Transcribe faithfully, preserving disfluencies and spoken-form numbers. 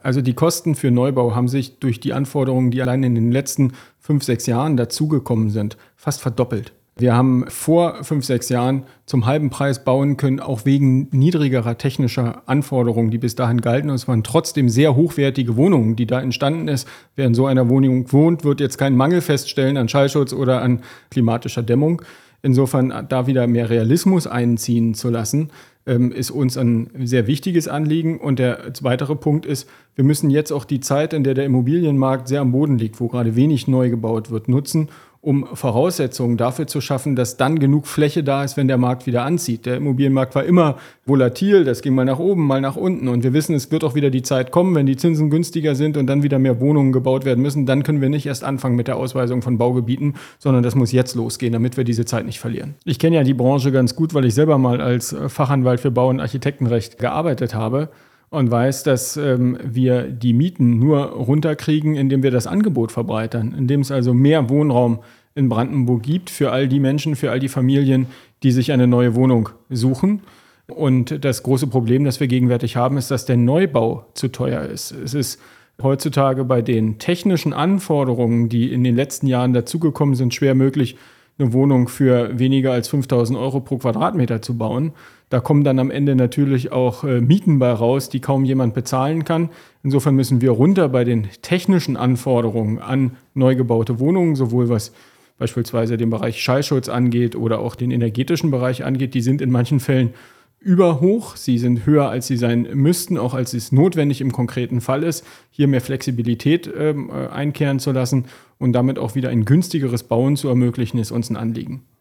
Also die Kosten für Neubau haben sich durch die Anforderungen, die allein in den letzten fünf, sechs Jahren dazugekommen sind, fast verdoppelt. Wir haben vor fünf, sechs Jahren zum halben Preis bauen können, auch wegen niedrigerer technischer Anforderungen, die bis dahin galten. Und es waren trotzdem sehr hochwertige Wohnungen, die da entstanden ist. Wer in so einer Wohnung wohnt, wird jetzt keinen Mangel feststellen an Schallschutz oder an klimatischer Dämmung. Insofern da wieder mehr Realismus einziehen zu lassen, ist uns ein sehr wichtiges Anliegen. Und der weitere Punkt ist, wir müssen jetzt auch die Zeit, in der der Immobilienmarkt sehr am Boden liegt, wo gerade wenig neu gebaut wird, nutzen, um Voraussetzungen dafür zu schaffen, dass dann genug Fläche da ist, wenn der Markt wieder anzieht. Der Immobilienmarkt war immer volatil, das ging mal nach oben, mal nach unten. Und wir wissen, es wird auch wieder die Zeit kommen, wenn die Zinsen günstiger sind und dann wieder mehr Wohnungen gebaut werden müssen. Dann können wir nicht erst anfangen mit der Ausweisung von Baugebieten, sondern das muss jetzt losgehen, damit wir diese Zeit nicht verlieren. Ich kenne ja die Branche ganz gut, weil ich selber mal als Fachanwalt für Bau- und Architektenrecht gearbeitet habe. Und weiß, dass ähm, wir die Mieten nur runterkriegen, indem wir das Angebot verbreitern, indem es also mehr Wohnraum in Brandenburg gibt für all die Menschen, für all die Familien, die sich eine neue Wohnung suchen. Und das große Problem, das wir gegenwärtig haben, ist, dass der Neubau zu teuer ist. Es ist heutzutage bei den technischen Anforderungen, die in den letzten Jahren dazugekommen sind, schwer möglich, eine Wohnung für weniger als fünftausend Euro pro Quadratmeter zu bauen. Da kommen dann am Ende natürlich auch äh, Mieten bei raus, die kaum jemand bezahlen kann. Insofern müssen wir runter bei den technischen Anforderungen an neu gebaute Wohnungen, sowohl was beispielsweise den Bereich Schallschutz angeht oder auch den energetischen Bereich angeht. Die sind in manchen Fällen überhoch. Sie sind höher, als sie sein müssten, auch als es notwendig im konkreten Fall ist, hier mehr Flexibilität äh, einkehren zu lassen und damit auch wieder ein günstigeres Bauen zu ermöglichen, ist uns ein Anliegen.